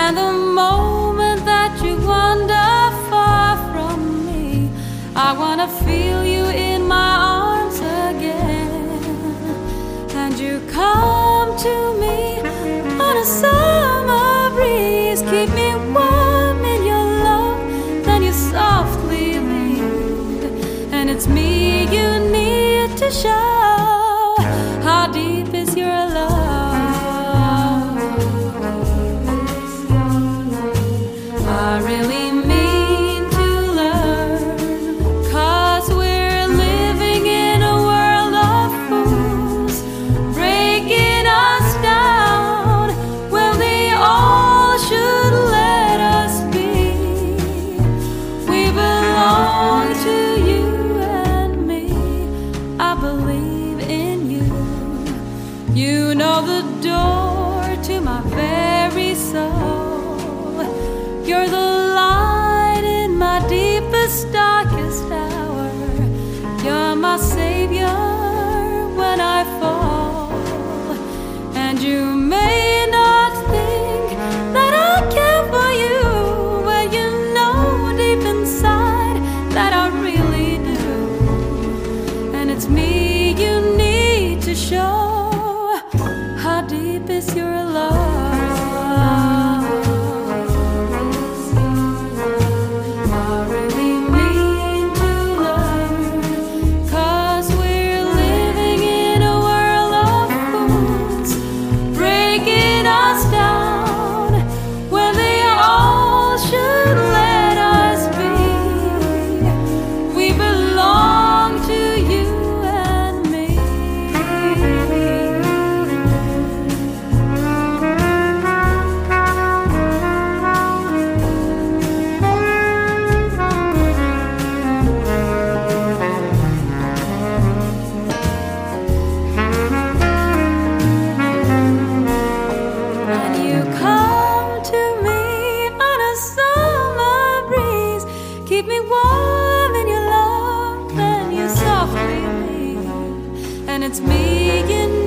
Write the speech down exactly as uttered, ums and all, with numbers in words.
And the moment that you wander far from me, I wanna feel you in my arms again. And you come to me on a summer breeze, keep me warm in your love, then you softly leave. And it's me you need to show how deep is your love. I really mean to learn, 'cause we're living in a world of fools, breaking us down when they all should let us be. We belong to you and me, I believe in you. You know the door to my very soul. You're the light in my deepest, darkest hour. You're my savior when I fall. And you may not think that I care for you, when you know deep inside that I really do. And it's me you need to show how deep is your love. I really mean to learn, 'cause we're living in a world of fools, breaking us down when they all should let us be. We belong to you and me. And you come to me on a summer breeze, keep me warm in your love, then you softly leave. And it's me you